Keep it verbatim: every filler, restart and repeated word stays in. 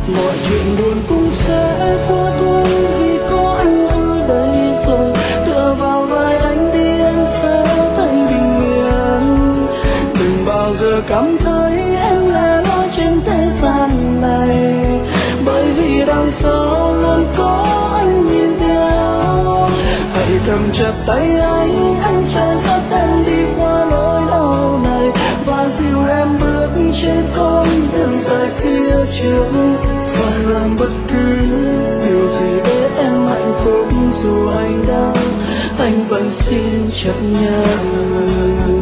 mọi chuyện buồn cũng sẽ qua thôi vì có anh ở đây rồi. Tựa vào vai anh đi em sẽ thấy bình yên. Đừng bao giờ cảm thấy em lẻ loi trên thế gian này, bởi vì đằng sau luôn có anh nhìn theo. Hãy cầm chặt tay anh, anh sẽ dắt em đi qua nỗi đau này và dìu em bước trên con đường dài phía trước. Và làm bất cứ điều gì để em hạnh phúc, dù anh đau anh vẫn xin chấp nhận.